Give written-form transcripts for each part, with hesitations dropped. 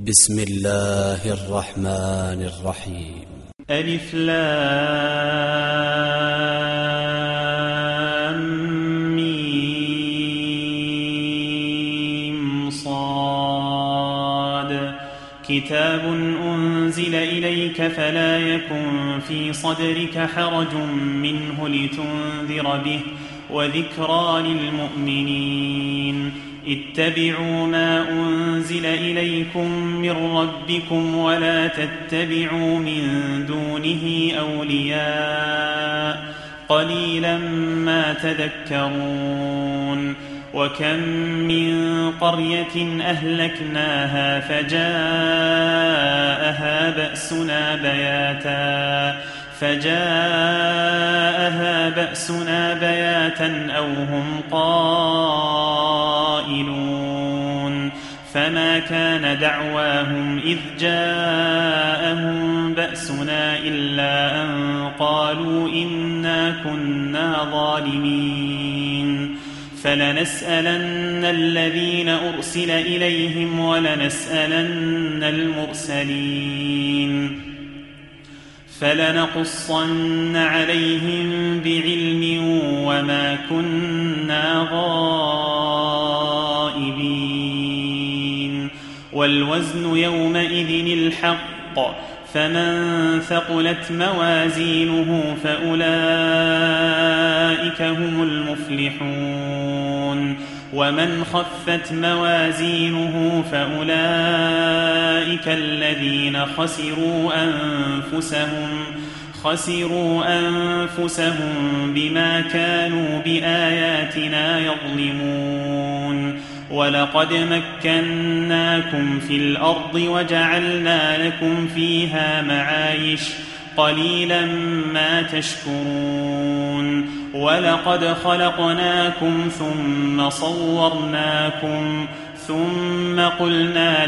بسم الله الرحمن الرحيم. ألف لام ميم صاد كتاب أنزل إليك فلا يكن في صدرك حرج منه لتنذر به وذكرى للمؤمنين. اتبعوا ما أنزل إليكم من ربكم ولا تتبعوا من دونه أولياء قليلا ما تذكرون. وكم من قرية أهلكناها فجاءها بأسنا بياتا أو هم قائلون. فما كان دعواهم إذ جاءهم بأسنا إلا أن قالوا إنا كنا ظالمين. فلنسألن الذين أرسل إليهم ولنسألن المرسلين. فلنقصن عليهم بعلم وما كنا غائبين. والوزن يومئذ الحق فمن ثقلت موازينه فأولئك هم المفلحون. ومن خفت موازينه فأولئك الذين خسروا أنفسهم بما كانوا بآياتنا يظلمون. ولقد مكناكم في الأرض وجعلنا لكم فيها معايش قليلا ما تشكرون. ولقد خلقناكم ثم صورناكم ثم قلنا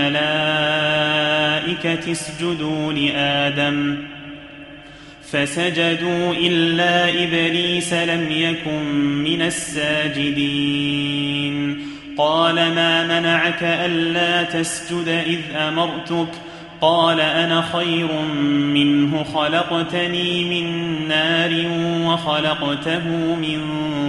للملائكة اسجدوا لآدم فسجدوا إلا إبليس لم يكن من الساجدين. قال ما منعك ألا تسجد إذ أمرتك؟ قال أنا خير منه خلقتني من نار وخلقته من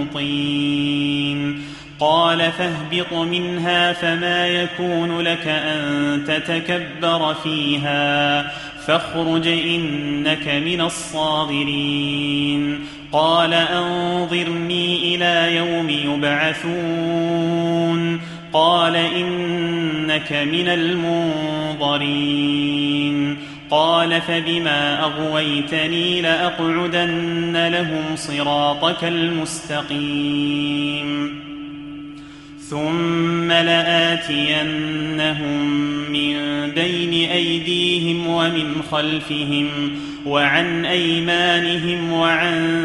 طين. قال فاهبط منها فما يكون لك أن تتكبر فيها فاخرج إنك من الصاغرين. قال أنظرني إلى يوم يبعثون. قال إنك من المنظرين. قال فبما أغويتني لأقعدن لهم صراطك المستقيم ثم لآتينهم من بين أيديهم ومن خلفهم وعن أيمانهم وعن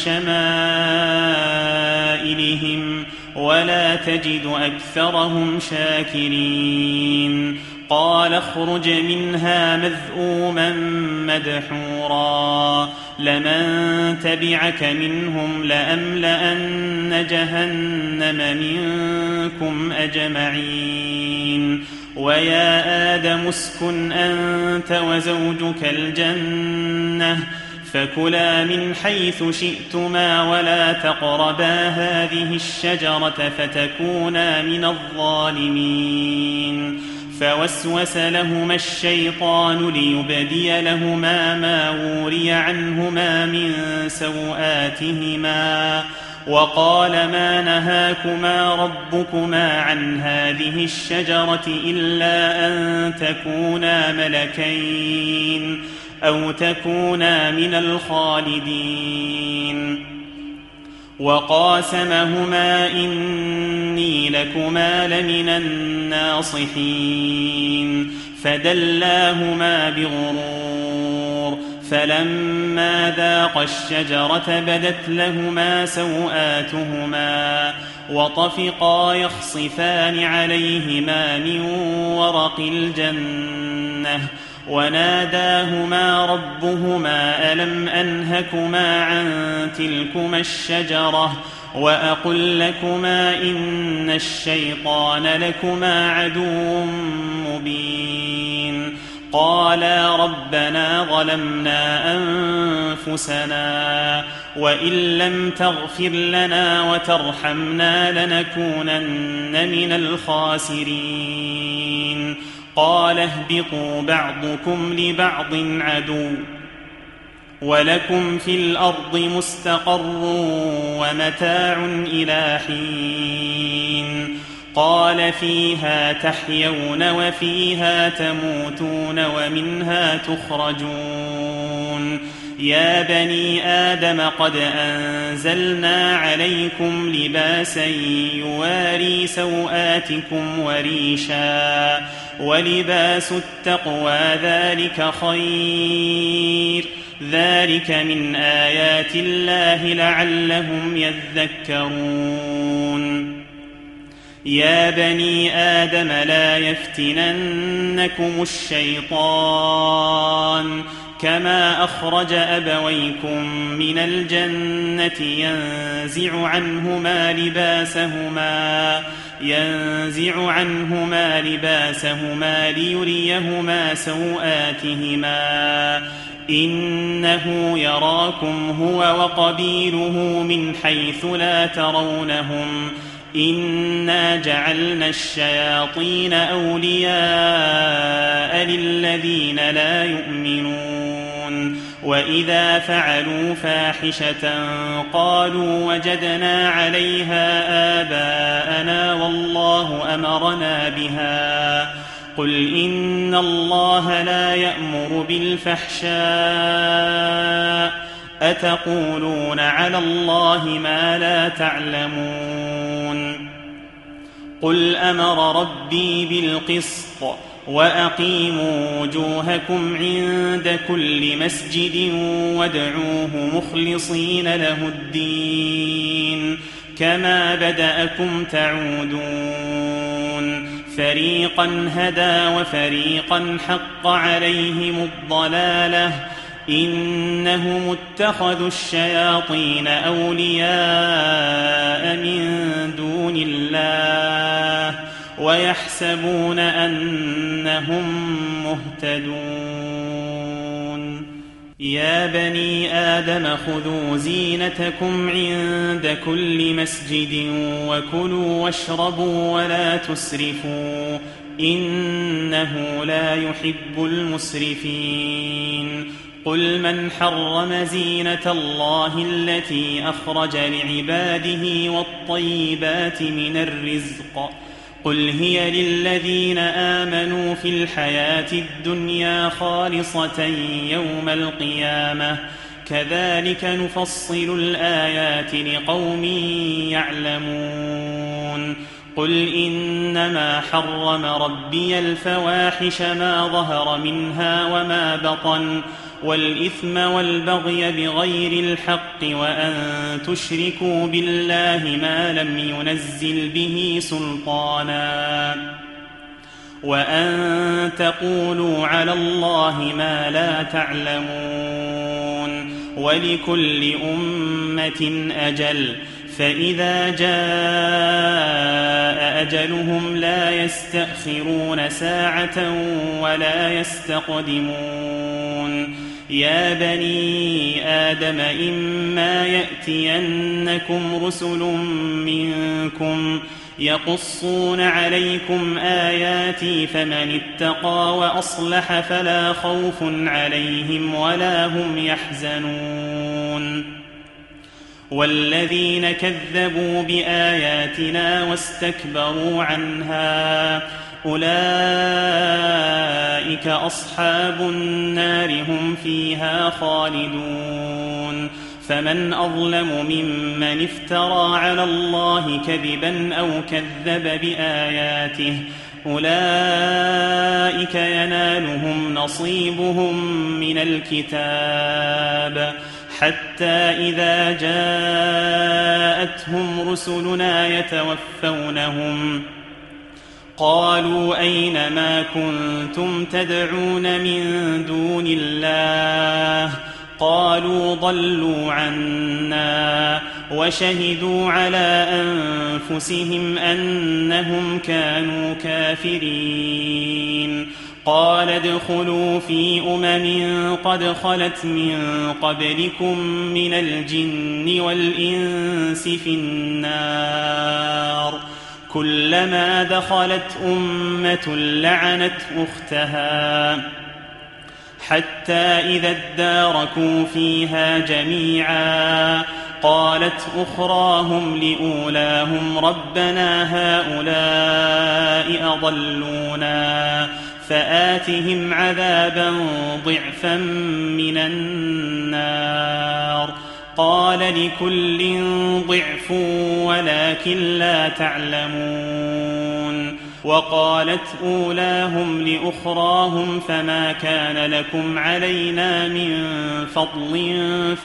شمائلهم ولا تجد أكثرهم شاكرين. قال اخرج منها مذءوما مدحورا لمن تبعك منهم لأملأن جهنم منكم أجمعين. ويا آدم اسكن أنت وزوجك الجنة فكلا من حيث شئتما ولا تقربا هذه الشجرة فتكونا من الظالمين. فوسوس لهما الشيطان ليبدي لهما ما وري عنهما من سوآتهما وقال ما نهاكما ربكما عن هذه الشجرة إلا أن تكونا ملكين أو تكونا من الخالدين. وقاسمهما إني لكما لمن الناصحين فدلاهما بغرور. فلما ذاقا الشجرة بدت لهما سوآتهما وطفقا يخصفان عليهما من ورق الجنة وناداهما ربهما ألم أنهكما عن تلكما الشجرة وأقل لكما إن الشيطان لكما عدو مبين. قالا ربنا ظلمنا أنفسنا وإن لم تغفر لنا وترحمنا لنكونن من الخاسرين. قال اهبطوا بعضكم لبعض عدو ولكم في الأرض مستقر ومتاع إلى حين. قال فيها تحيون وفيها تموتون ومنها تخرجون. يا بني آدم قد أنزلنا عليكم لباسا يواري سوآتكم وريشا ولباس التقوى ذلك خير. ذلك من آيات الله لعلهم يذكرون. يا بني آدم لا يفتننكم الشيطان كما أخرج أبويكم من الجنة ينزع عنهما لباسهما ليريهما سوآتهما إنه يراكم هو وقبيله من حيث لا ترونهم إنا جعلنا الشياطين أولياء للذين لا يؤمنون. وإذا فعلوا فاحشة قالوا وجدنا عليها آباءنا والله أمرنا بها. قل إن الله لا يأمر بالفحشاء أتقولون على الله ما لا تعلمون. قل أمر ربي بالقسط وأقيموا وجوهكم عند كل مسجد وادعوه مخلصين له الدين كما بدأكم تعودون. فريقا هدى وفريقا حق عليهم الضلالة إنهم اتخذوا الشياطين أولياء من دون الله ويحسبون أنهم مهتدون. يا بني آدم خذوا زينتكم عند كل مسجد وكلوا واشربوا ولا تسرفوا إنه لا يحب المسرفين. قل من حرم زينة الله التي أخرج لعباده والطيبات من الرزق قل هي للذين آمنوا في الحياة الدنيا خالصة يوم القيامة كذلك نفصل الآيات لقوم يعلمون. قل إنما حرم ربي الفواحش ما ظهر منها وما بطن والإثم والبغي بغير الحق وأن تشركوا بالله ما لم ينزل به سلطانا وأن تقولوا على الله ما لا تعلمون. ولكل أمة أجل فإذا جاء أجلهم لا يستأخرون ساعة ولا يستقدمون. يا بني آدم إما يأتينكم رسل منكم يقصون عليكم آياتي فمن اتقى وأصلح فلا خوف عليهم ولا هم يحزنون. والذين كذبوا بآياتنا واستكبروا عنها أولئك أصحاب النار هم فيها خالدون. فمن أظلم ممن افترى على الله كذبا أو كذب بآياته أولئك ينالهم نصيبهم من الكتاب حتى إذا جاءتهم رسلنا يتوفونهم قالوا أين ما كنتم تدعون من دون الله قالوا ضلوا عنا وشهدوا على أنفسهم أنهم كانوا كافرين. قال ادخلوا في قد خلت من قبلكم من الجن والإنس في النار، كلما دخلت أمة لعنت أختها حتى إذا اداركوا فيها جميعا قالت أخراهم لأولاهم ربنا هؤلاء أضلونا فآتهم عذابا ضعفا من النار. قال لكل ضعف ولكن لا تعلمون. وقالت أولاهم لأخراهم فما كان لكم علينا من فضل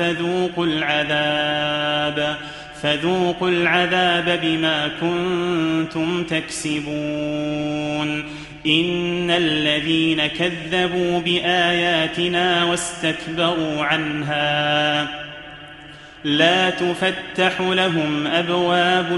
فذوقوا العذاب بما كنتم تكسبون. إن الذين كذبوا بآياتنا واستكبروا عنها لا تفتح لهم أبواب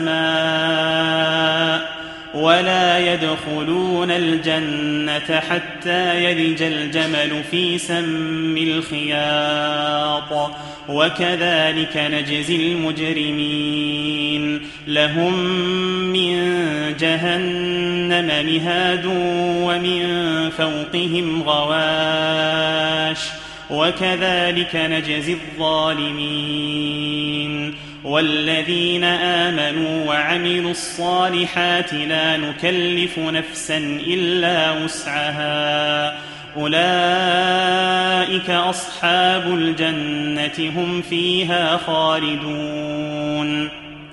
السماء ولا يدخلون الجنة حتى يلج الجمل في سم الخياط، وكذلك نجزي المجرمين. لهم من جهنم مهاد ومن فوقهم غواش، وكذلك نجزي الظالمين. والذين آمنوا وعملوا الصالحات لا نكلف نفسا إلا وسعها أولئك أصحاب الجنة هم فيها خالدون.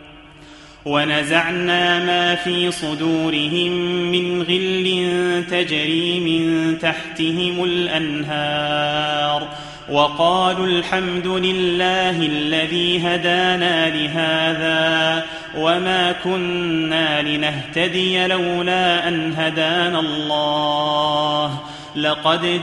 ونزعنا ما في صدورهم من غل تجري من تحتهم الأنهار وقالوا الحمد لله الذي هدانا لهذا وما كنا لنهتدي لولا أن هدانا الله لقد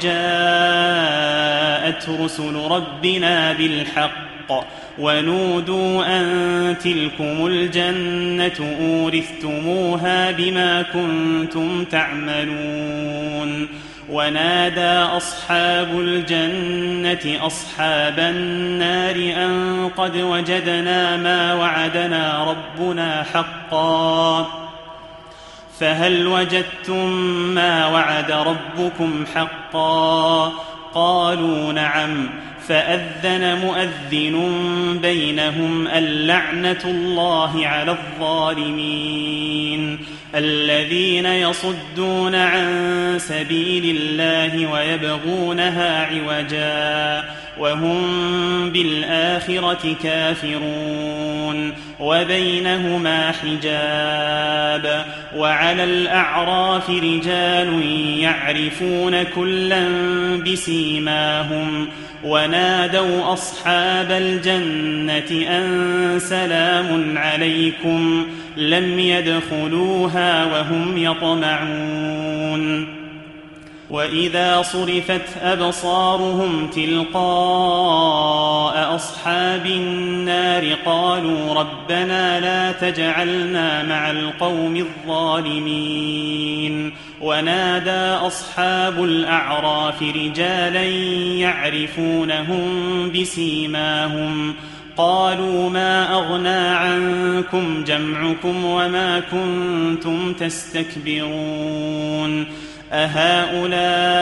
جاءت رسل ربنا بالحق ونودوا أن تلكم الجنة أورثتموها بما كنتم تعملون. ونادى أصحاب الجنة أصحاب النار أن قد وجدنا ما وعدنا ربنا حقا فهل وجدتم ما وعد ربكم حقا؟ قالوا نعم. فأذن مؤذن بينهم اللعنة الله على الظالمين الذين يصدون عن سبيل الله ويبغونها عوجا وهم بالآخرة كافرون وبينهما حجاب. وعلى الأعراف رجال يعرفون كلا بسيماهم ونادوا أصحاب الجنة أن سلام عليكم لم يدخلوها وهم يطمعون. وإذا صرفت أبصارهم تلقاء أصحاب النار قالوا ربنا لا تجعلنا مع القوم الظالمين. ونادى أصحاب الأعراف رجالا يعرفونهم بسيماهم قالوا ما أغنى عنكم جمعكم وما كنتم تستكبرون أهؤلاء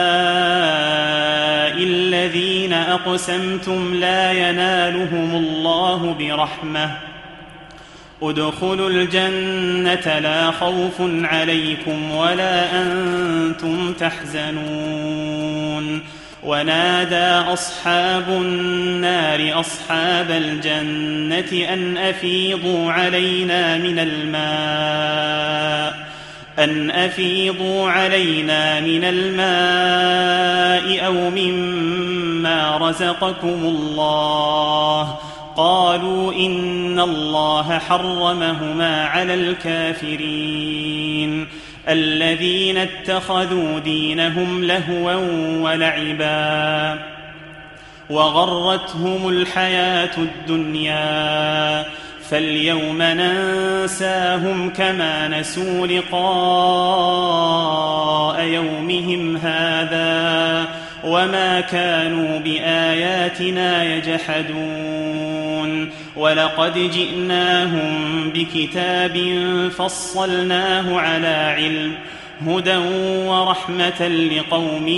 الذين أقسمتم لا ينالهم الله برحمة ادخلوا الجنة لا خوف عليكم ولا أنتم تحزنون. ونادى أصحاب النار أصحاب الجنة أن أفيضوا علينا من الماء أو مما رزقكم الله. قالوا إن الله حرمهما على الكافرين الذين اتخذوا دينهم لهوا ولعبا وغرتهم الحياة الدنيا فاليوم ننساهم كما نسوا لقاء يومهم هذا وما كانوا بآياتنا يجحدون ولقد جئناهم بكتاب فصلناه على علم هدى ورحمة لقوم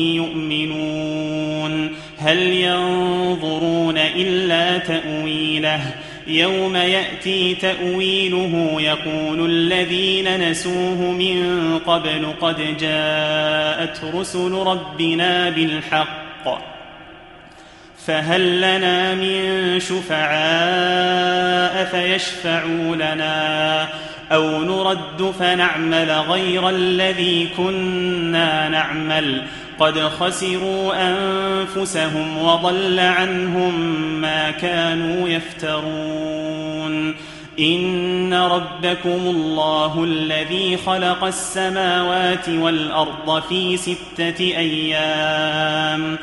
يؤمنون هل ينظرون إلا تأويله يوم يأتي تأويله يقول الذين نسوه من قبل قد جاءت رسل ربنا بالحق فهل لنا من شفعاء فيشفعوا لنا أو نرد فنعمل غير الذي كنا نعمل قد خسروا أنفسهم وضل عنهم ما كانوا يفترون إن ربكم الله الذي خلق السماوات والأرض في 6 أيام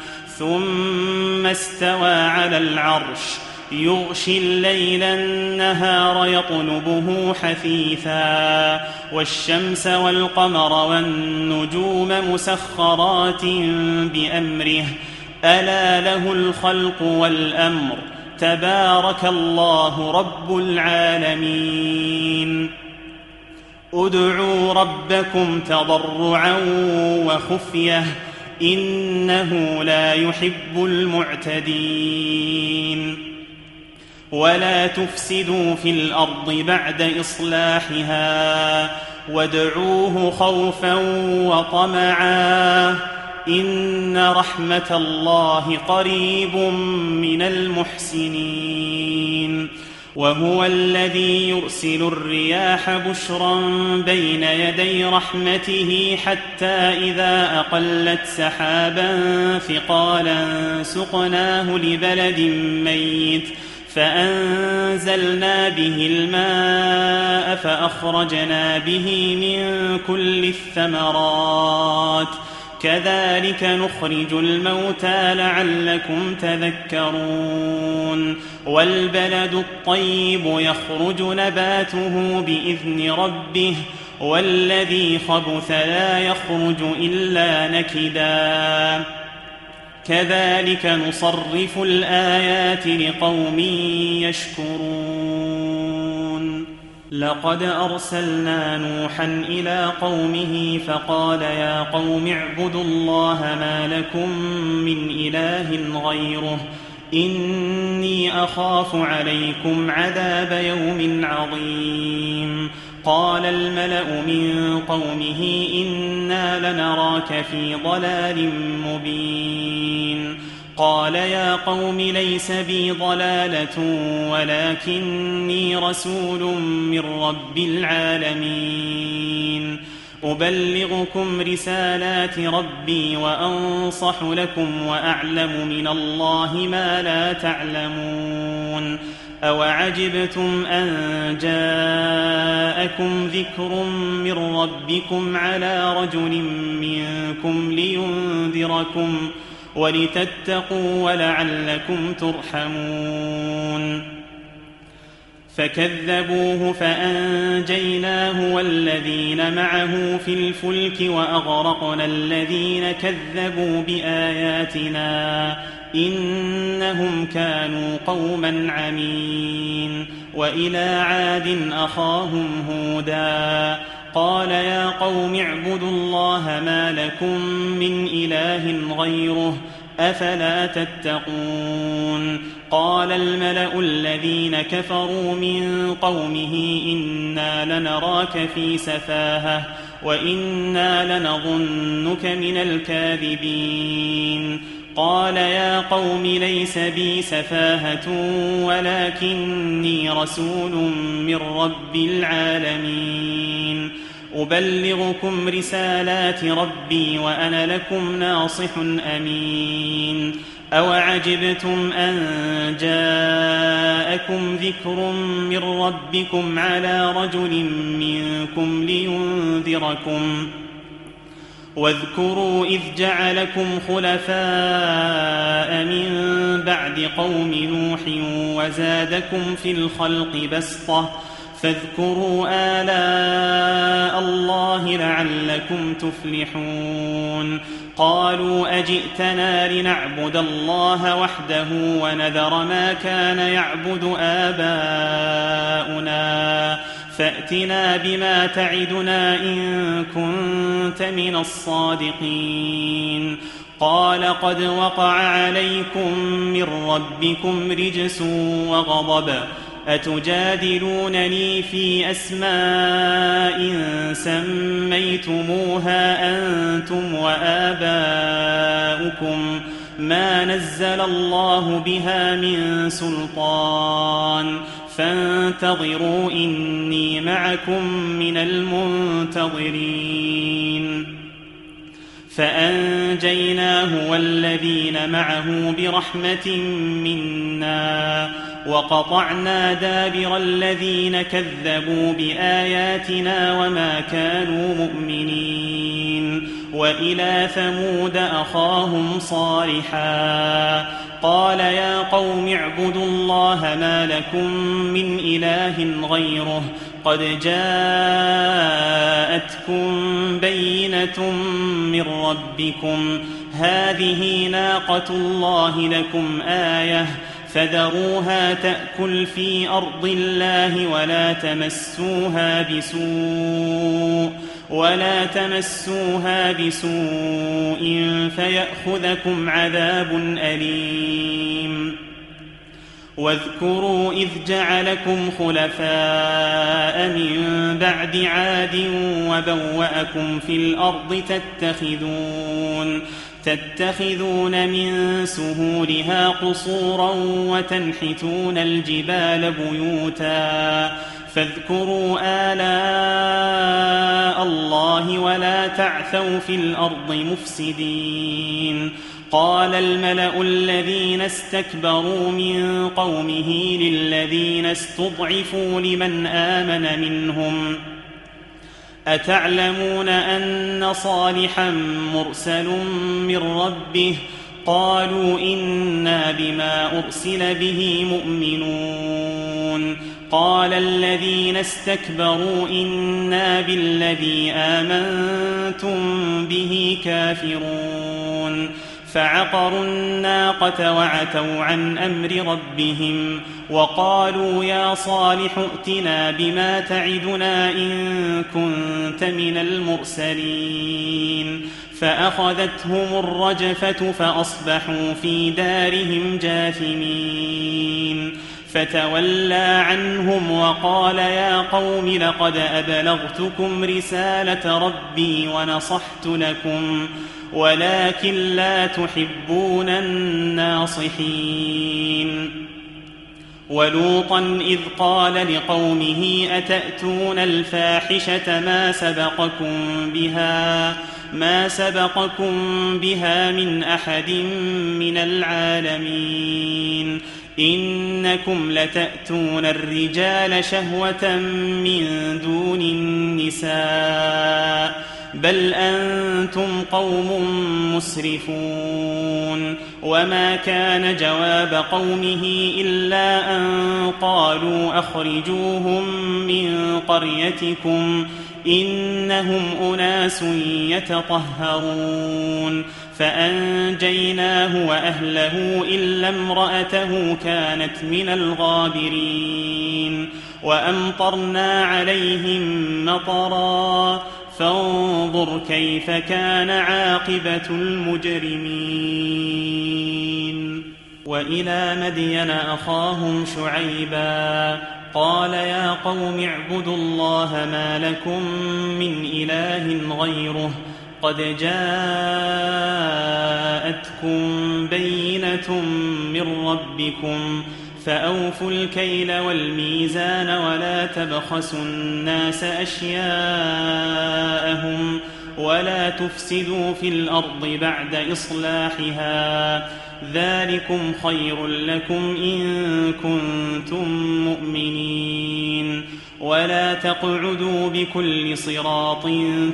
ثم استوى على العرش يغشي الليل النهار يطلبه حثيثا والشمس والقمر والنجوم مسخرات بأمره ألا له الخلق والأمر تبارك الله رب العالمين ادعوا ربكم تضرعا وخفية إنه لا يحب المعتدين ولا تفسدوا في الأرض بعد إصلاحها وادعوه خوفا وطمعا إن رحمة الله قريب من المحسنين وهو الذي يرسل الرياح بشرا بين يدي رحمته حتى إذا أقلت سحابا ثقالا سقناه لبلد ميت فأنزلنا به الماء فأخرجنا به من كل الثمرات كذلك نخرج الموتى لعلكم تذكرون والبلد الطيب يخرج نباته بإذن ربه والذي خبث لا يخرج إلا نكدا كذلك نصرف الآيات لقوم يشكرون لقد أرسلنا نوحا إلى قومه فقال يا قوم اعبدوا الله ما لكم من إله غيره إني أخاف عليكم عذاب يوم عظيم قال الملأ من قومه إنا لنراك في ضلال مبين قال يا قوم ليس بي ضلالة ولكني رسول من رب العالمين أبلغكم رسالات ربي وأنصح لكم وأعلم من الله ما لا تعلمون أوعجبتم أن جاءكم ذكر من ربكم على رجل منكم لينذركم ولتتقوا ولعلكم ترحمون فكذبوه فأنجيناه والذين معه في الفلك وأغرقنا الذين كذبوا بآياتنا إنهم كانوا قوما عمين وإلى عاد أخاهم هودا قال يا قوم اعبدوا الله ما لكم من إله غيره أفلا تتقون قال الملأ الذين كفروا من قومه إنا لنراك في سفاهة وإنا لنظنك من الكاذبين قال يا قوم ليس بي سفاهة ولكني رسول من رب العالمين أبلغكم رسالات ربي وأنا لكم ناصح أمين أوعجبتم أن جاءكم ذكر من ربكم على رجل منكم لينذركم واذكروا إذ جعلكم خلفاء من بعد قوم نوح وزادكم في الخلق بسطة فاذكروا آلاء الله لعلكم تفلحون قالوا أجئتنا لنعبد الله وحده ونذر ما كان يعبد آباؤنا فأتنا بما تعدنا إن كنت من الصادقين قال قد وقع عليكم من ربكم رجس وغضب أتجادلونني في أسماء سميتموها أنتم وآباؤكم ما نزل الله بها من سلطان فانتظروا إني معكم من المنتظرين فأنجيناه والذين معه برحمة منا وقطعنا دابر الذين كذبوا بآياتنا وما كانوا مؤمنين وإلى ثمود أخاهم صالحا قال يا قوم اعبدوا الله ما لكم من إله غيره قد جاءتكم بينة من ربكم هذه ناقة الله لكم آية فذروها تأكل في أرض الله ولا تمسوها بسوء فيأخذكم عذاب أليم واذكروا إذ جعلكم خلفاء من بعد عاد وبوأكم في الأرض تتخذون من سهولها قصورا وتنحتون الجبال بيوتا فاذكروا آلاء الله ولا تعثوا في الأرض مفسدين قال الملأ الذين استكبروا من قومه للذين استضعفوا لمن آمن منهم أتعلمون أن صالحا مرسل من ربه قالوا إنا بما أرسل به مؤمنون قال الذين استكبروا إنا بالذي آمنتم به كافرون فعقروا الناقة وعتوا عن أمر ربهم وقالوا يا صالح ائتنا بما تعدنا إن كنت من المرسلين فأخذتهم الرجفة فأصبحوا في دارهم جاثمين فتولى عنهم وقال يا قوم لقد أبلغتكم رسالة ربي ونصحت لكم ولكن لا تحبون الناصحين ولوطا إذ قال لقومه أتأتون الفاحشة ما سبقكم بها من أحد من العالمين إنكم لتأتون الرجال شهوة من دون النساء بل أنتم قوم مسرفون وما كان جواب قومه إلا أن قالوا أخرجوهم من قريتكم إنهم أناس يتطهرون فأنجيناه وأهله إلا امرأته كانت من الغابرين وأمطرنا عليهم مطرا فانظر كيف كان عاقبة المجرمين وإلى مدين أخاهم شعيبا قال يا قوم اعبدوا الله ما لكم من إله غيره قد جاءتكم بينة من ربكم فأوفوا الكيل والميزان ولا تبخسوا الناس أشياءهم ولا تفسدوا في الأرض بعد إصلاحها ذلكم خير لكم إن كنتم مؤمنين ولا تقعدوا بكل صراط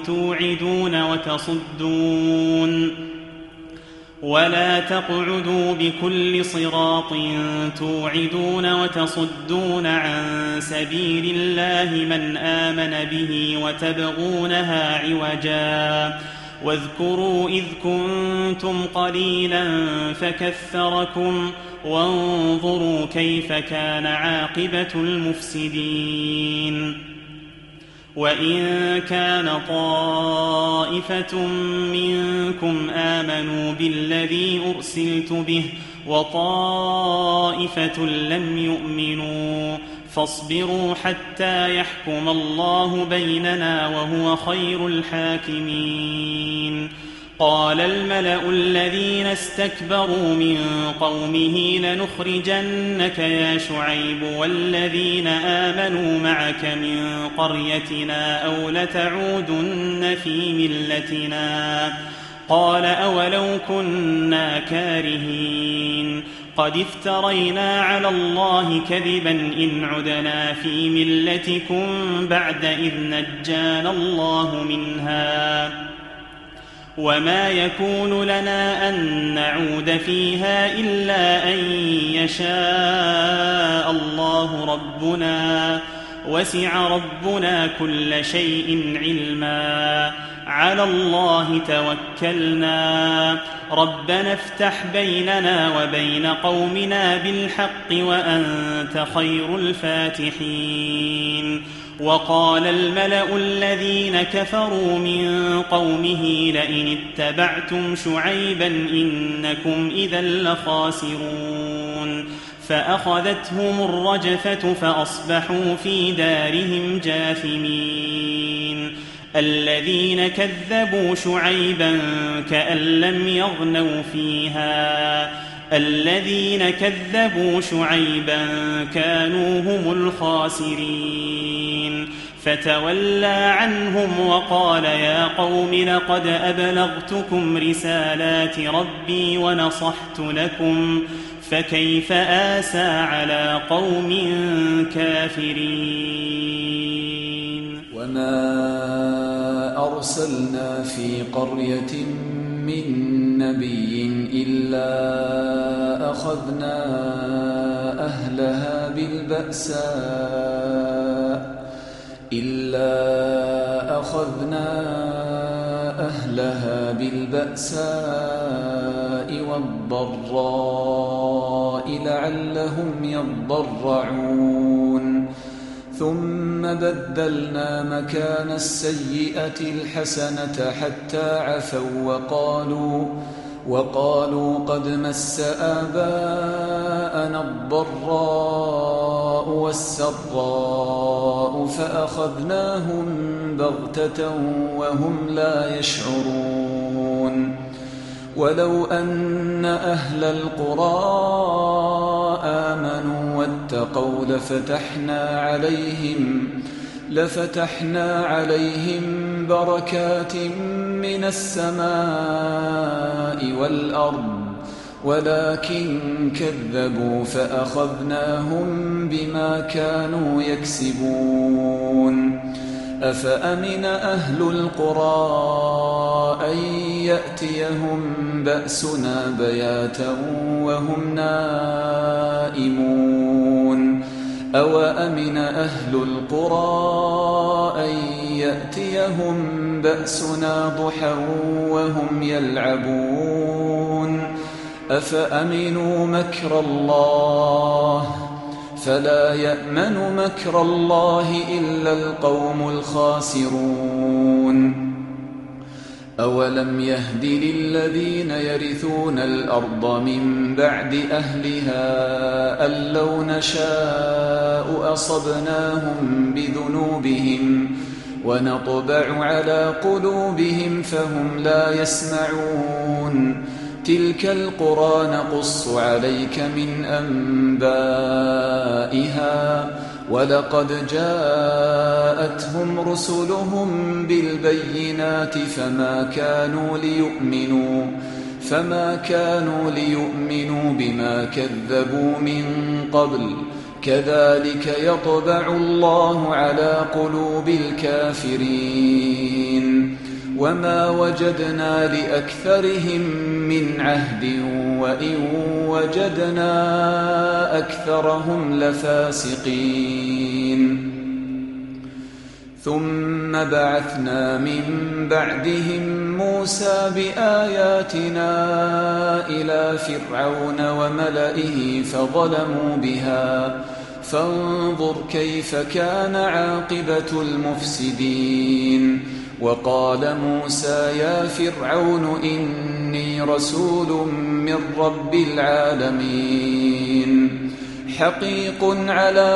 توعدون وتصدون عن سبيل الله من آمن به وتبغونها عوجا واذكروا إذ كنتم قليلا فكثركم وانظروا كيف كان عاقبة المفسدين وإن كان طائفة منكم آمنوا بالذي أرسلت به وطائفة لم يؤمنوا فاصبروا حتى يحكم الله بيننا وهو خير الحاكمين قال الملأ الذين استكبروا من قومه لنخرجنك يا شعيب والذين آمنوا معك من قريتنا أو لتعودن في ملتنا قال أولو كنا كارهين قد افترينا على الله كذبا إن عدنا في ملتكم بعد إذ نجانا الله منها وما يكون لنا أن نعود فيها إلا أن يشاء الله ربنا وسع ربنا كل شيء علما على الله توكلنا ربنا افتح بيننا وبين قومنا بالحق وأنت خير الفاتحين وقال الملأ الذين كفروا من قومه لئن اتبعتم شعيبا إنكم إذا لخاسرون فأخذتهم الرجفة فأصبحوا في دارهم جاثمين الذين كذبوا شعيبا كأن لم يغنوا فيها الذين كذبوا شعيبا كانوا هم الخاسرين فتولى عنهم وقال يا قوم لقد أبلغتكم رسالات ربي ونصحت لكم فكيف آسى على قوم كافرين وما أرسلنا في قرية من نبي إلا أخذنا أهلها بالبأساء والضراء لعلهم يضرعون ثم بدلنا مكان السيئة الحسنة حتى عفوا وقالوا قد مس آباءنا الضراء والسراء فأخذناهم بغتة وهم لا يشعرون ولو أن أهل القرى آمنوا واتقوا لفتحنا عليهم بركات من السماء والأرض ولكن كذبوا فأخذناهم بما كانوا يكسبون أفأمن أهل القرى أن يأتيهم بأسنا بياتا وهم نائمون أوأمن أهل القرى أن يأتيهم بأسنا ضحى وهم يلعبون أفأمنوا مكر الله فلا يأمن مكر الله إلا القوم الخاسرون أولم يهد للذين يرثون الأرض من بعد أهلها أن لو نشاء أصبناهم بذنوبهم ونطبع على قلوبهم فهم لا يسمعون تلك القرى نقص عليك من أنبائها ولقد جاءتهم رسلهم بالبينات فما كانوا ليؤمنوا بما كذبوا من قبل كذلك يطبع الله على قلوب الكافرين وما وجدنا لأكثرهم من عهد وإن وجدنا أكثرهم لفاسقين ثم بعثنا من بعدهم موسى بآياتنا إلى فرعون وملئه فظلموا بها فانظر كيف كان عاقبة المفسدين وقال موسى يا فرعون إني رسول من رب العالمين حقيق على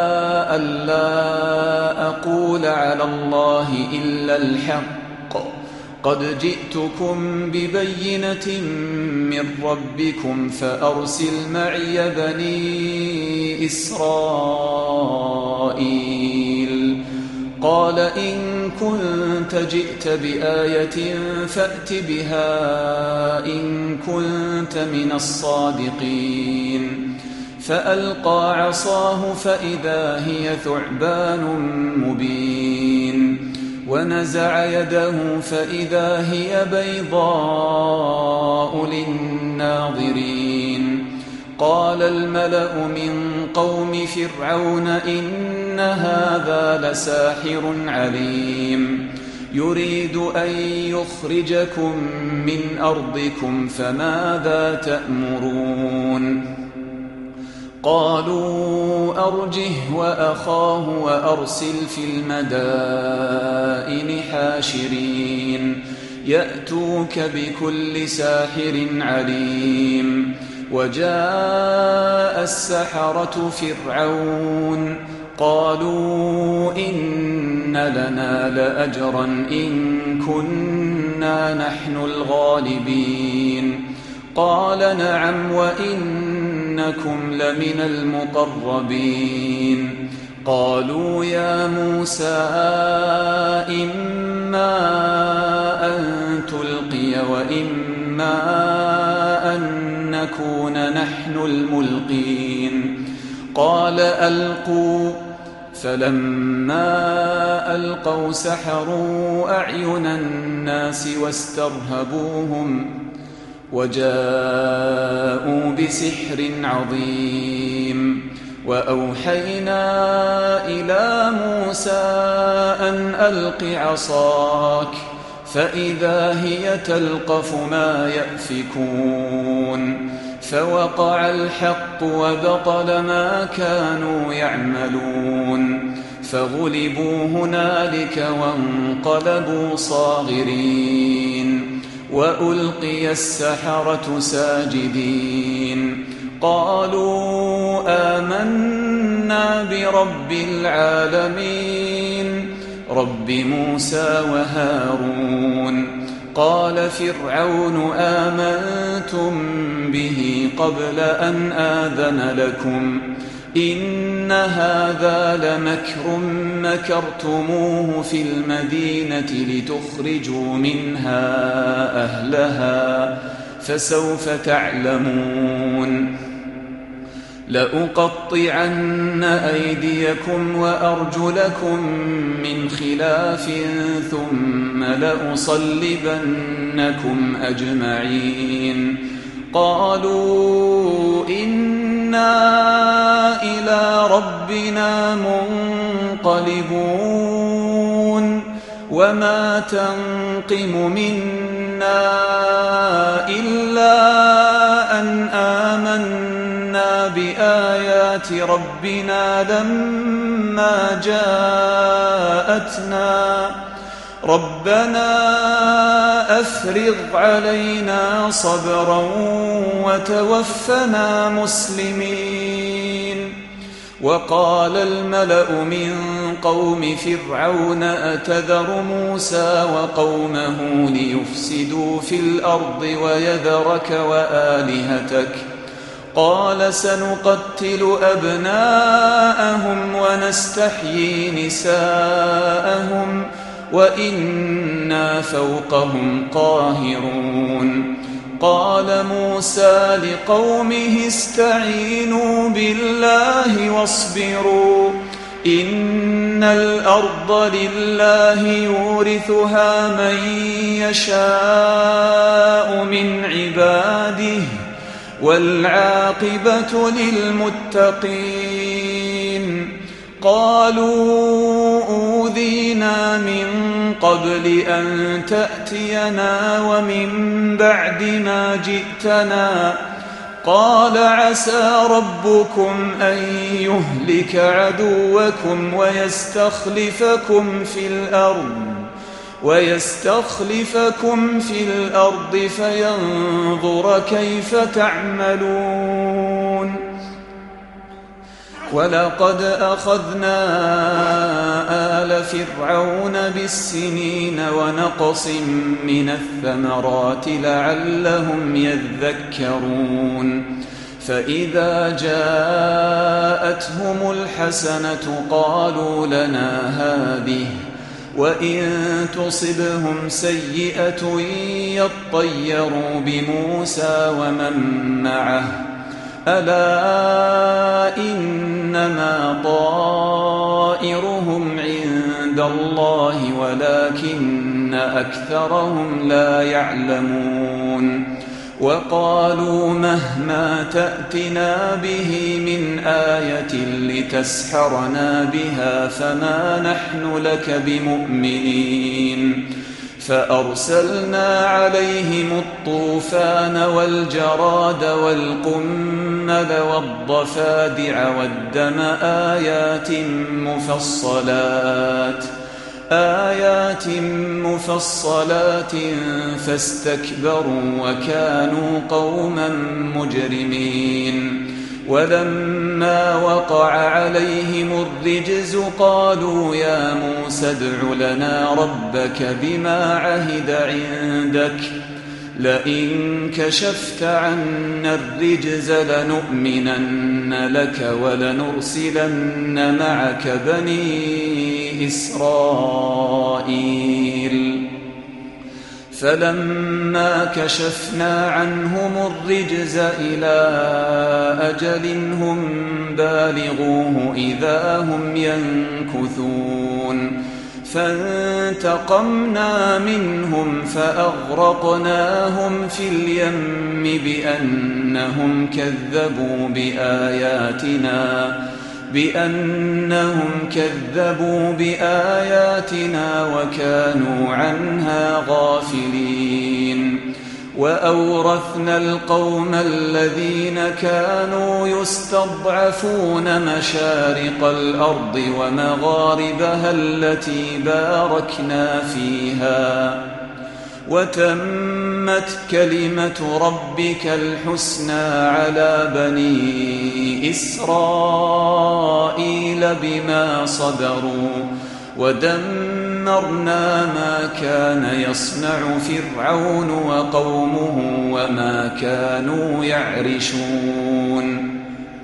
ألا أقول على الله إلا الحق قد جئتكم ببينة من ربكم فأرسل معي بني إسرائيل قال إن كنت جئت بآية فأت بها إن كنت من الصادقين فألقى عصاه فإذا هي ثعبان مبين ونزع يده فإذا هي بيضاء للناظرين قال الملأ من قوم فرعون إن هذا لساحر عليم يريد أن يخرجكم من أرضكم فماذا تأمرون قالوا أرجه وأخاه وأرسل في المدائن حاشرين يأتوك بكل ساحر عليم وجاء السحرة فرعون قالوا إن لنا لأجرا إن كنا نحن الغالبين قال نعم وإنكم لمن المقربين قالوا يا موسى إما أن تلقي وإما أن نكون نحن الملقين قال ألقوا فلما ألقوا سحروا أعين الناس واسترهبوهم وجاءوا بسحر عظيم وأوحينا إلى موسى أن ألق عصاك فإذا هي تلقف ما يأفكون فوقع الحق وبطل ما كانوا يعملون فغلبوا هنالك وانقلبوا صاغرين وألقي السحرة ساجدين قالوا آمنا برب العالمين رب موسى وهارون قال فرعون آمنتم به قبل أن آذن لكم إن هذا لمكر مكرتموه في المدينة لتخرجوا منها أهلها فسوف تعلمون لأقطعن أيديكم وأرجلكم من خلاف ثم لأصلبنكم أجمعين قالوا إنا إلى ربنا منقلبون وما تنقم منا إلا أن آمنا بآيات ربنا لما جاءتنا ربنا أفرغ علينا صبرا وتوفنا مسلمين وقال الملأ من قوم فرعون أتذر موسى وقومه ليفسدوا في الأرض ويذرك وآلهتك قال سنقتل أبناءهم ونستحيي نساءهم وإنا فوقهم قاهرون قال موسى لقومه استعينوا بالله واصبروا إن الأرض لله يورثها من يشاء من عباده والعاقبة للمتقين. قالوا أوذينا من قبل أن تأتينا ومن بعد ما جئتنا قال عسى ربكم أن يهلك عدوكم ويستخلفكم في الأرض فينظر كيف تعملون. ولقد أخذنا آل فرعون بالسنين ونقص من الثمرات لعلهم يذكرون. فإذا جاءتهم الحسنة قالوا لنا هذه وإن تصبهم سيئة يطيروا بموسى ومن معه ألا إنما طائرهم عند الله ولكن أكثرهم لا يعلمون. وقالوا مهما تأتنا به من آية لتسحرنا بها فما نحن لك بمؤمنين. فأرسلنا عليهم الطوفان والجراد والقمل والضفادع والدم آيات مفصلات فاستكبروا وكانوا قوما مجرمين. ولما وقع عليهم الرجز قالوا يا موسى ادع لنا ربك بما عهد عندك لئن كشفت عنا الرجز لنؤمنن لك ولنرسلن معك بني إسرائيل. فلما كشفنا عنهم الرجز إلى أجل هم بالغوه إذا هم ينكثون. فانتقمنا منهم فأغرقناهم في اليم بأنهم كذبوا بآياتنا وكانوا عنها غافلين. وأورثنا القوم الذين كانوا يستضعفون مشارق الأرض ومغاربها التي باركنا فيها وتمت كلمة ربك الحسنى على بني إسرائيل بما صبروا ودمرنا ما كان يصنع فرعون وقومه وما كانوا يعرشون.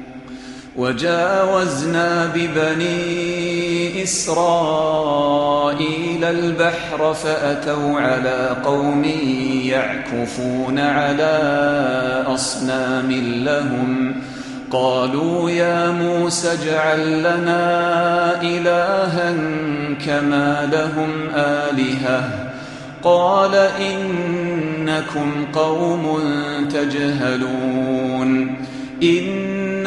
وجاوزنا ببني إسرائيل البحر فأتوا على قوم يعكفون على أصنام لهم قالوا يا موسى اجعل لنا إلها كما لهم آلهة قال إنكم قوم تجهلون. إن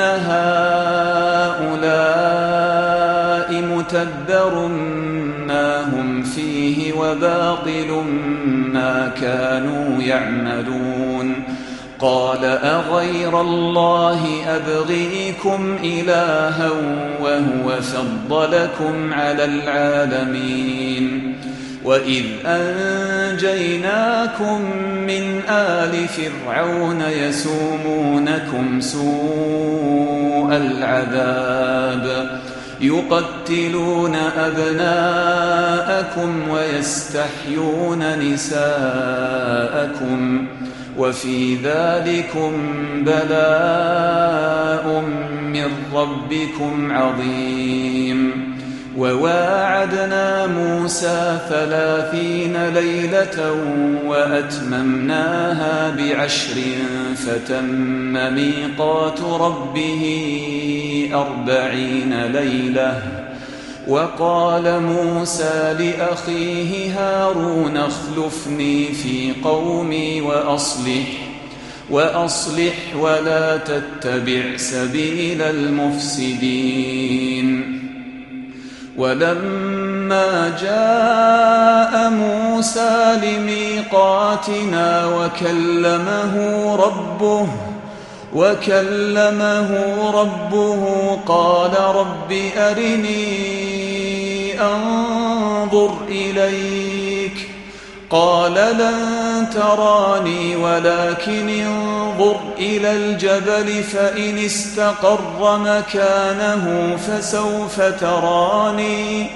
هؤلاء متبر ما هم فيه وباطل ما كانوا يعملون. قال أغير الله أبغيكم إلها وهو فضلكم على العالمين. وإذ أنجيناكم من آل فرعون يسومونكم سوء العذاب يقتلون أبناءكم ويستحيون نساءكم وفي ذلكم بلاء من ربكم عظيم. وواعدنا موسى 30 ليلة وأتممناها ب10 فتم ميقات ربه 40 ليلة. وقال موسى لأخيه هارون اخلفني في قومي وأصلح ولا تتبع سبيل المفسدين. ولما جاء موسى لميقاتنا وكلمه ربه قال رب أرني أنظر إليك. قال لن تراني ولكن انظر إلى الجبل فإن استقر مكانه فسوف تراني.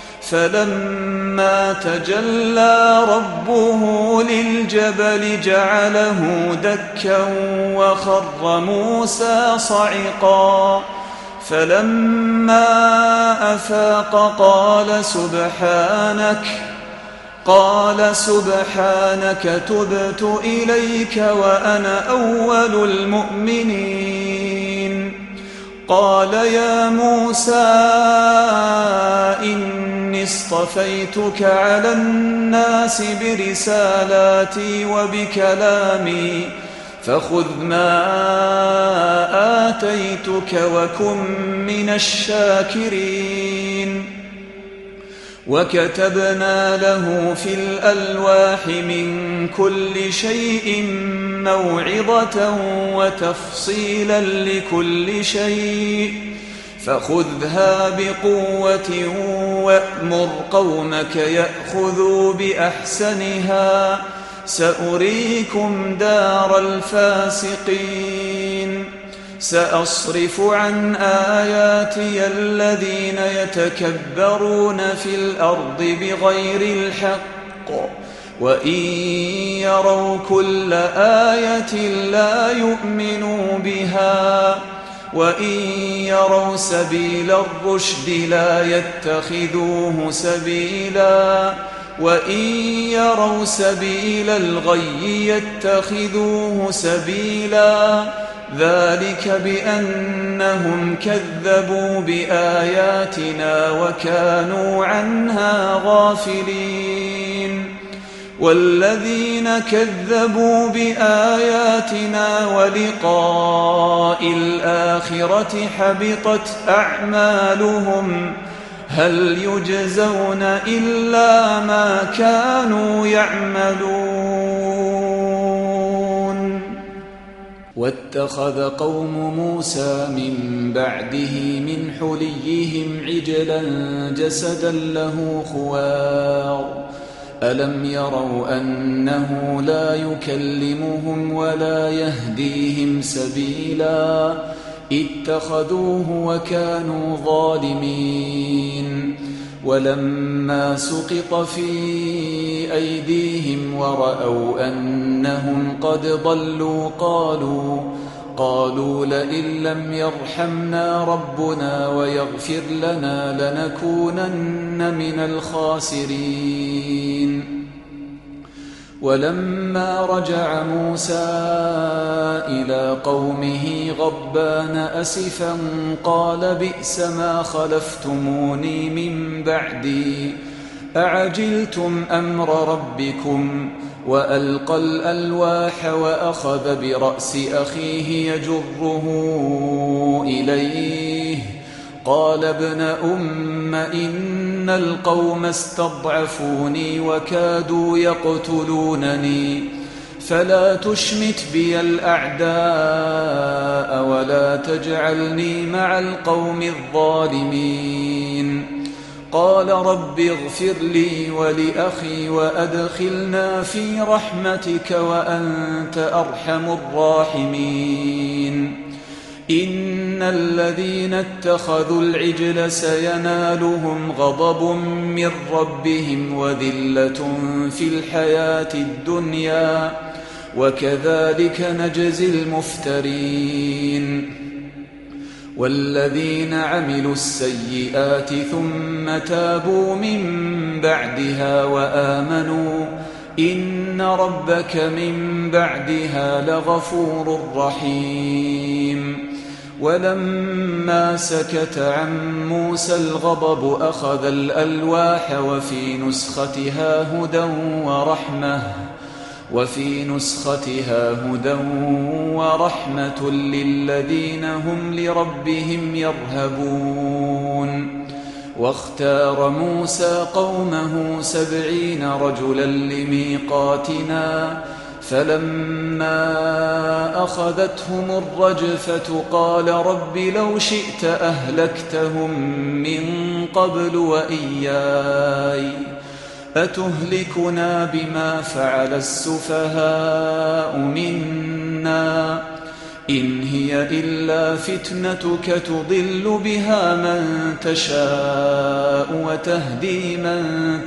فلما تجلى ربه للجبل جعله دكا وخر موسى صعقا. فلما أفاق قال سبحانك تبت إليك وأنا أول المؤمنين. قال يا موسى إني اصطفيتك على الناس برسالاتي وبكلامي فخذ ما آتيتك وكن من الشاكرين. وكتبنا له في الألواح من كل شيء موعظة وتفصيلا لكل شيء فخذها بقوة وأمر قومك يأخذوا بأحسنها سأريكم دار الفاسقين. سأصرف عن آياتي الذين يتكبرون في الأرض بغير الحق وإن يروا كل آية لا يؤمنوا بها وإن يروا سبيل الرشد لا يتخذوه سبيلا وإن يروا سبيل الغي يتخذوه سبيلا. ذلك بأنهم كذبوا بآياتنا وكانوا عنها غافلين. والذين كذبوا بآياتنا ولقاء الآخرة حبطت أعمالهم هل يجزون إلا ما كانوا يعملون. واتخذ قوم موسى من بعده من حليهم عجلا جسدا له خوار ألم يروا أنه لا يكلمهم ولا يهديهم سبيلا اتخذوه وكانوا ظالمين. ولما سقط في أيديهم ورأوا أنهم قد ضلوا قالوا لئن لم يرحمنا ربنا ويغفر لنا لنكونن من الخاسرين. ولما رجع موسى إلى قومه غضبان أسفا قال بئس ما خلفتموني من بعدي أعجلتم أمر ربكم. وألقى الألواح وأخذ برأس أخيه يجره إليه قال ابن أم إن القوم استضعفوني وكادوا يقتلونني فلا تشمت بي الأعداء ولا تجعلني مع القوم الظالمين. قال رب اغفر لي ولأخي وأدخلنا في رحمتك وأنت أرحم الراحمين. إن الذين اتخذوا العجل سينالهم غضب من ربهم وذلة في الحياة الدنيا وكذلك نجزي المفترين. والذين عملوا السيئات ثم تابوا من بعدها وآمنوا إن ربك من بعدها لغفور رحيم. ولما سكت عن موسى الغضب أخذ الألواح وفي نسختها هدى ورحمة للذين هم لربهم يرهبون. واختار موسى قومه 70 رجلا لميقاتنا فلما أخذتهم الرجفة قال رب لو شئت أهلكتهم من قبل وإياي أتهلكنا بما فعل السفهاء منا إن هي إلا فتنتك تضل بها من تشاء وتهدي من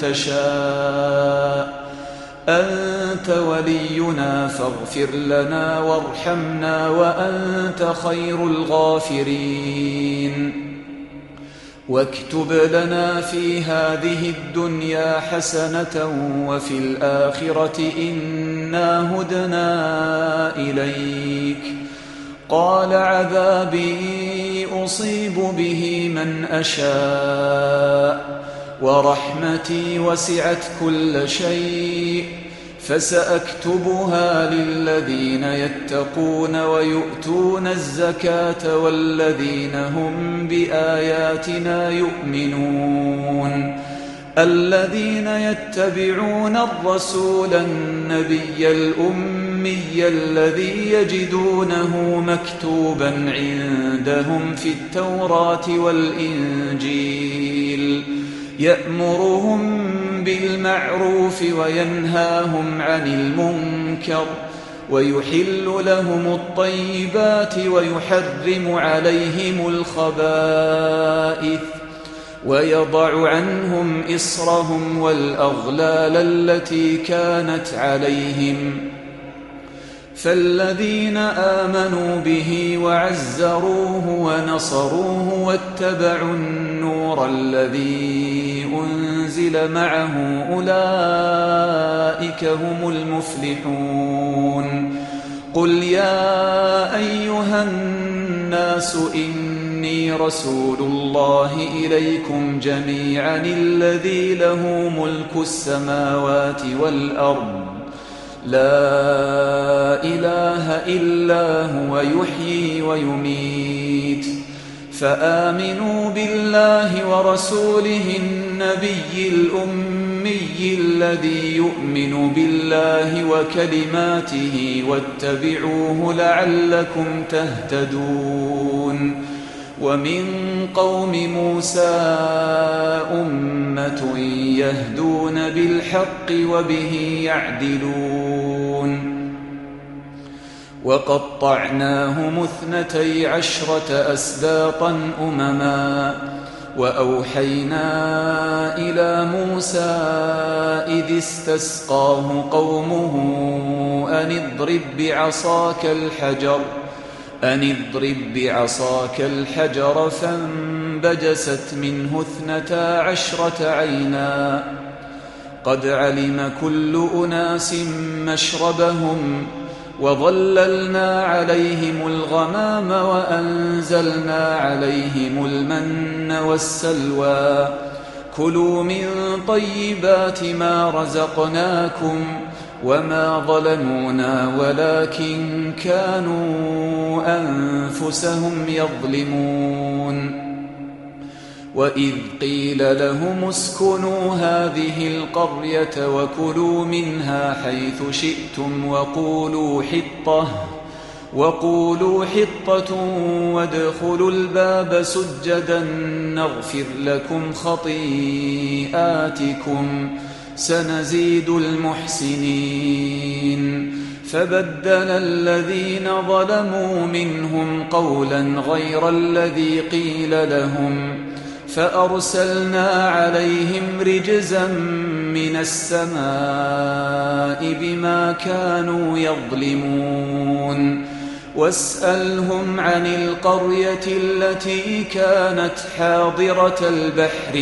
تشاء أنت ولينا فاغفر لنا وارحمنا وأنت خير الغافرين. واكتب لنا في هذه الدنيا حسنة وفي الآخرة إنا هدنا إليك. قال عذابي أصيب به من أشاء ورحمتي وسعت كل شيء فسأكتبها للذين يتقون ويؤتون الزكاة والذين هم بآياتنا يؤمنون. الذين يتبعون الرسول النبي الأمي الذي يجدونه مكتوبا عندهم في التوراة والإنجيل يأمرهم بالمعروف وينهاهم عن المنكر ويحل لهم الطيبات ويحرم عليهم الخبائث ويضع عنهم إصرهم والأغلال التي كانت عليهم. فالذين آمنوا به وعزروه ونصروه واتبعوا النور الذي أنزل معه أولئك هم المفلحون. قل يا أيها الناس إني رسول الله إليكم جميعا الذي له ملك السماوات والأرض لا إله إلا هو يحيي ويميت. فآمنوا بالله ورسوله النبي الأمي الذي يؤمن بالله وكلماته واتبعوه لعلكم تهتدون. ومن قوم موسى أمة يهدون بالحق وبه يعدلون. وقطعناهم 12 أسباطا أمما وأوحينا إلى موسى إذ استسقاه قومه أن اضرب بعصاك الحجر فانبجست منه 12 عينا قد علم كل أناس مشربهم وظللنا عليهم الغمام وأنزلنا عليهم المن والسلوى كلوا من طيبات ما رزقناكم وما ظلمونا ولكن كانوا أنفسهم يظلمون. وإذ قيل لهم اسكنوا هذه القرية وكلوا منها حيث شئتم وقولوا حطة وادخلوا الباب سجدا نغفر لكم خطيئاتكم سنزيد المحسنين. فبدل الذين ظلموا منهم قولا غير الذي قيل لهم فأرسلنا عليهم رجزا من السماء بما كانوا يظلمون. واسألهم عن القرية التي كانت حاضرة البحر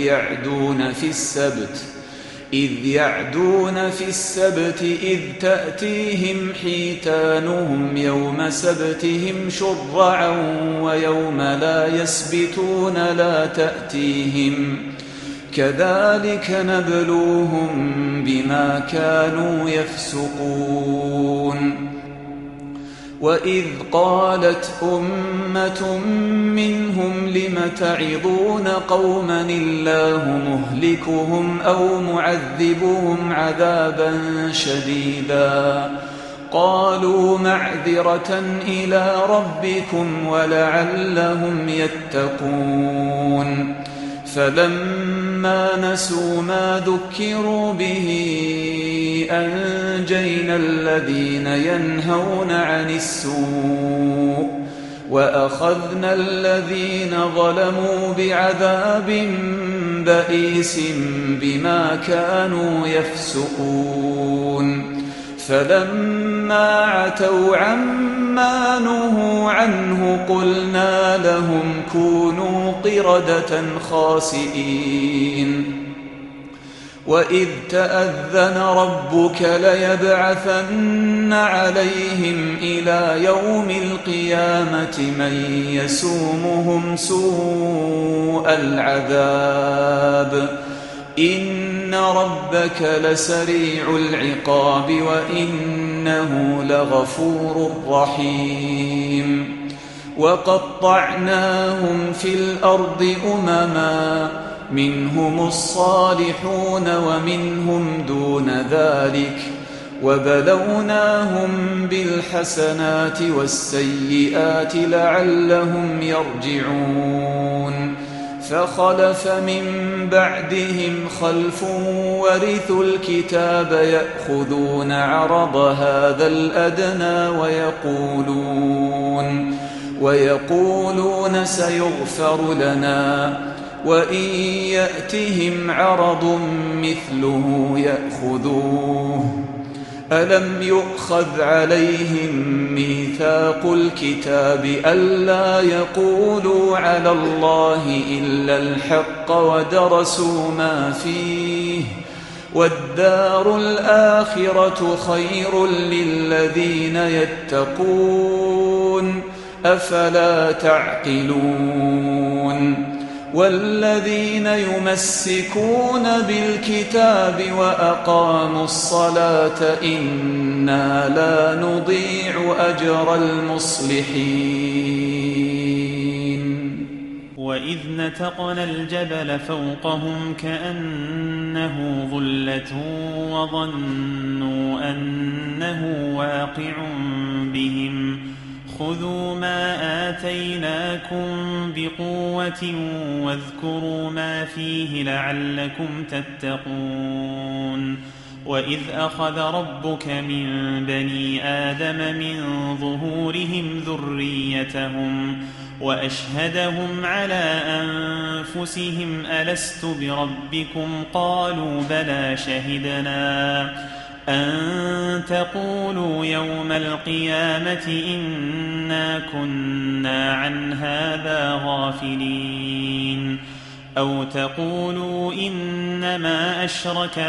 إذ يعدون في السبت إذ تأتيهم حيتانهم يوم سبتهم شرعا ويوم لا يسبتون لا تأتيهم كذلك نبلوهم بما كانوا يفسقون وإذ قالت أمة منهم لم تعظون قوما الله مهلكهم أو معذبهم عذابا شديدا قالوا معذرة إلى ربكم ولعلهم يتقون فلما نسوا ما ذكروا به أنجينا الذين ينهون عن السوء وأخذنا الذين ظلموا بعذاب بئيس بما كانوا يفسقون فلما عتوا عما نهوا عنه قلنا لهم كونوا قردة خاسئين وإذ تأذن ربك ليبعثن عليهم إلى يوم القيامة من يسومهم سوء العذاب إن ربك لسريع العقاب وإنه لغفور رحيم وقطعناهم في الأرض أمما منهم الصالحون ومنهم دون ذلك وبلوناهم بالحسنات والسيئات لعلهم يرجعون فخلف من بعدهم خلف ورثوا الكتاب يأخذون عرض هذا الأدنى ويقولون سيغفر لنا وإن يأتهم عرض مثله يأخذوه ألم يؤخذ عليهم ميثاق الكتاب ألا يقولوا على الله إلا الحق ودرسوا ما فيه والدار الآخرة خير للذين يتقون أفلا تعقلون والذين يمسكون بالكتاب وأقاموا الصلاة إنا لا نضيع أجر المصلحين وإذ نتقنا الجبل فوقهم كأنه ظلة وظنوا أنه واقع بهم خذوا ما آتيناكم بقوة واذكروا ما فيه لعلكم تتقون وإذ أخذ ربك من بني آدم من ظهورهم ذريتهم وأشهدهم على أنفسهم ألست بربكم قالوا بلى شهدنا أن تقولوا يوم القيامة إنا كنا عن هذا غافلين أو تقولوا إنما أشرك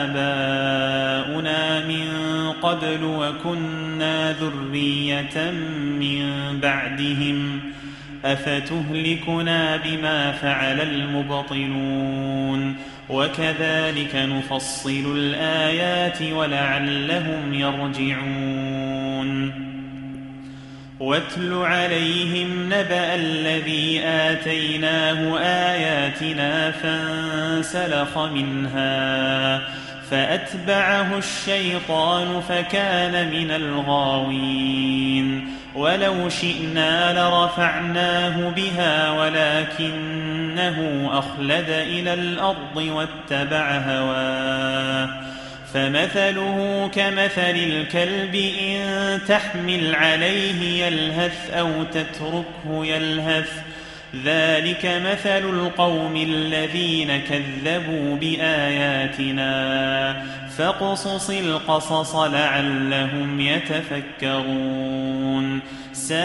آباؤنا من قبل وكنا ذرية من بعدهم أفتهلكنا بما فعل المبطلون وكذلك نفصل الآيات ولعلهم يرجعون واتل عليهم نبأ الذي آتيناه آياتنا فانسلخ منها فأتبعه الشيطان فكان من الغاوين ولو شئنا لرفعناه بها ولكنه أخلد إلى الأرض واتبع هواه فمثله كمثل الكلب إن تحمل عليه يلهث أو تتركه يلهث ذلك مثل القوم الذين كذبوا بآياتنا فاقصص القصص لعلهم يتفكرون ساء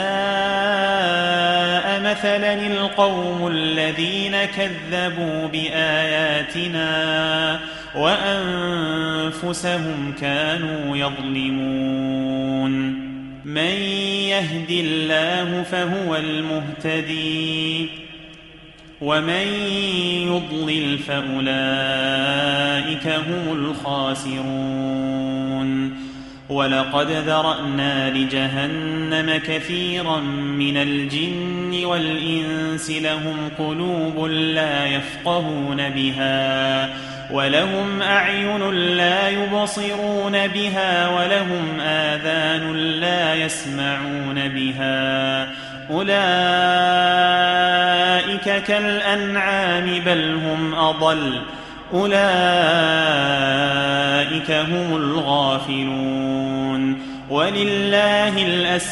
مثلا القوم الذين كذبوا بآياتنا وأنفسهم كانوا يظلمون من يهد الله فهو المهتدي ومن يضلل فأولئك هم الخاسرون ولقد ذرأنا لجهنم كثيرا من الجن والإنس لهم قلوب لا يفقهون بها ولهم أعين لا يبصرون بها ولهم آذان لا يسمعون بها أولئك كالأنعام بل هم أضل أولئك هم الغافلون ولله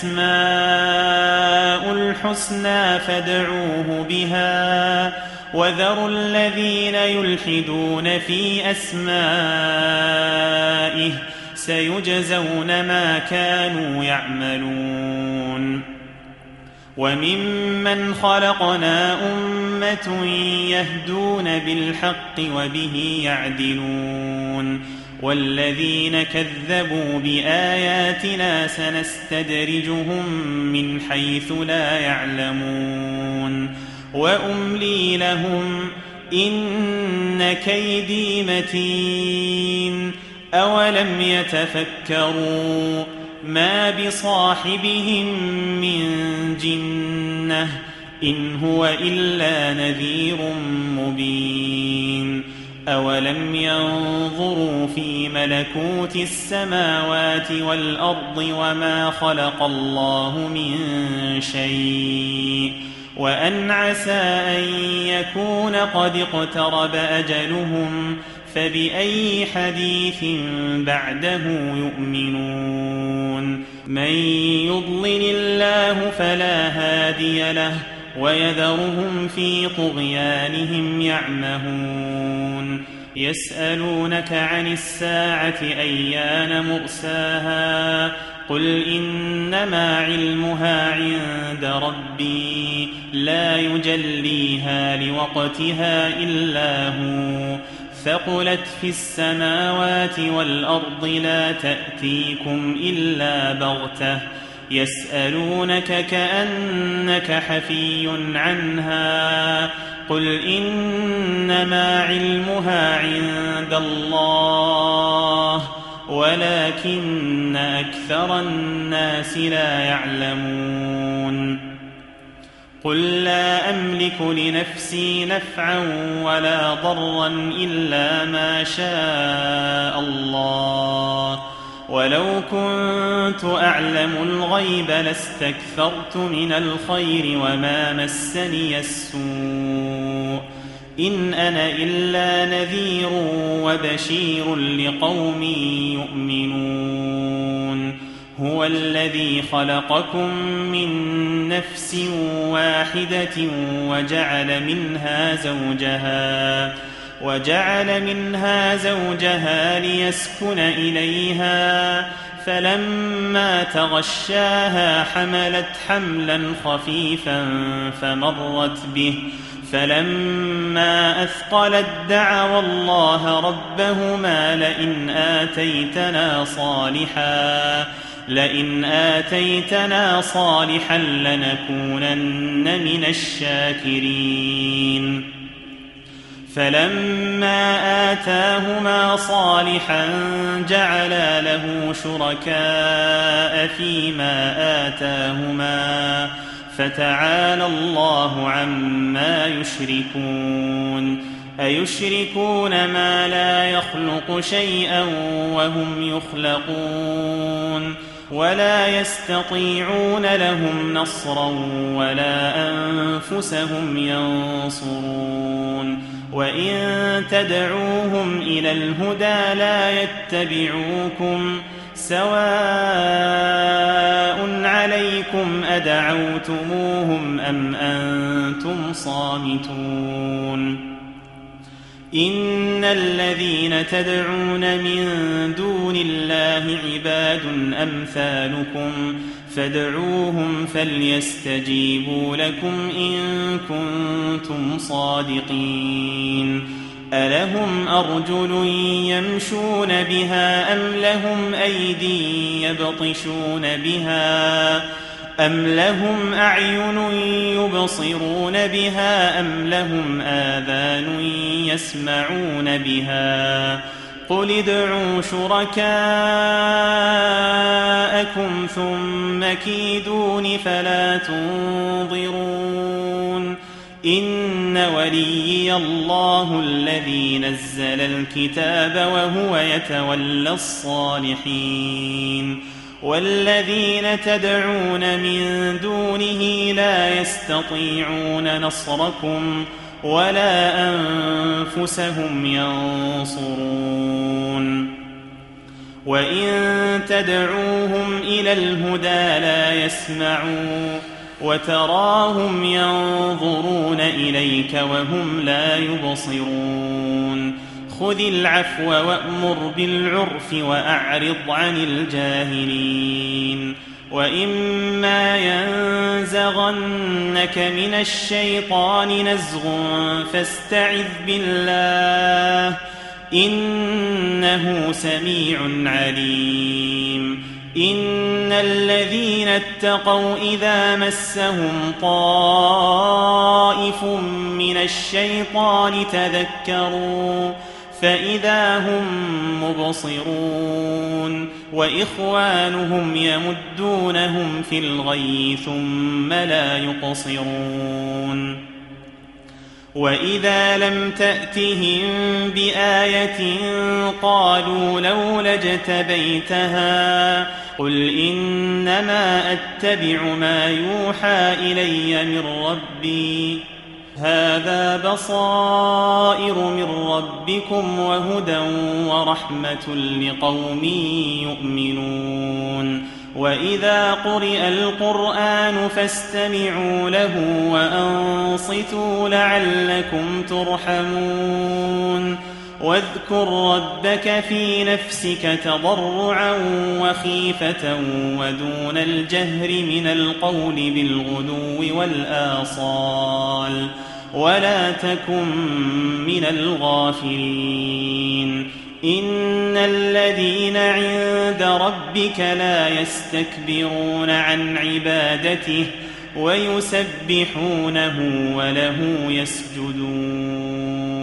الأسماء الحسنى فادعوه بها وذروا الذين يلحدون في أسمائه سيجزون ما كانوا يعملون وممن خلقنا أمة يهدون بالحق وبه يعدلون والذين كذبوا بآياتنا سنستدرجهم من حيث لا يعلمون وأملي لهم إن كيدي متين أولم يتفكروا ما بصاحبهم من جنة إن هو إلا نذير مبين أولم ينظروا في ملكوت السماوات والأرض وما خلق الله من شيء وأن عسى أن يكون قد اقترب أجلهم فبأي حديث بعده يؤمنون من يضلل الله فلا هادي له ويذرهم في طغيانهم يعمهون يسألونك عن الساعة أيان مرساها قل إنما علمها عند ربي لا يجليها لوقتها إلا هو ثقلت في السماوات والأرض لا تأتيكم إلا بغتة يسألونك كأنك حفي عنها قل إنما علمها عند الله ولكن أكثر الناس لا يعلمون قل لا أملك لنفسي نفعا ولا ضرا إلا ما شاء الله ولو كنت أعلم الغيب لاستكثرت من الخير وما مسني السوء إن أنا إلا نذير وبشير لقوم يؤمنون هو الذي خلقكم من نفس واحدة وجعل منها زوجها ليسكن إليها فلما تغشاها حملت حملا خفيفا فمرت به فلما أثقلت دعوا الله ربهما لئن آتيتنا صالحا لنكونن من الشاكرين فلما آتاهما صالحا جعلا له شركاء فيما آتاهما فتعالى الله عما يشركون أيشركون ما لا يخلق شيئا وهم يخلقون ولا يستطيعون لهم نصرا ولا أنفسهم ينصرون وإن تدعوهم إلى الهدى لا يتبعوكم سواء عليكم آبائكم أدعوتموهم أم أنتم صامتون إن الذين تدعون من دون الله عباد أمثالكم فادعوهم فليستجيبوا لكم إن كنتم صادقين ألهم أرجل يمشون بها أم لهم أيدي يبطشون بها أم لهم أعين يبصرون بها أم لهم آذان يسمعون بها قل ادعوا شركاءكم ثم كيدون فلا تنظرون إن وليي الله الذي نزل الكتاب وهو يتولى الصالحين والذين تدعون من دونه لا يستطيعون نصركم ولا أنفسهم ينصرون وإن تدعوهم إلى الهدى لا يسمعون وتراهم ينظرون إليك وهم لا يبصرون خذ العفو وأمر بالعرف وأعرض عن الجاهلين وإما ينزغنك من الشيطان نزغ فاستعذ بالله إنه سميع عليم إن الذين اتقوا إذا مسهم طائف من الشيطان تذكروا فإذا هم مبصرون وإخوانهم يمدونهم في الغي ثم لا يقصرون وإذا لم تأتهم بآية قالوا لولا اجتبيتها قل إنما أتبع ما يوحى إلي من ربي هذا بصائر من ربكم وهدى ورحمة لقوم يؤمنون وإذا قرئ القرآن فاستمعوا له وأنصتوا لعلكم ترحمون واذكر ربك في نفسك تضرعا وخيفة ودون الجهر من القول بالغدو والآصال ولا تكن من الغافلين إن الذين عند ربك لا يستكبرون عن عبادته ويسبحونه وله يسجدون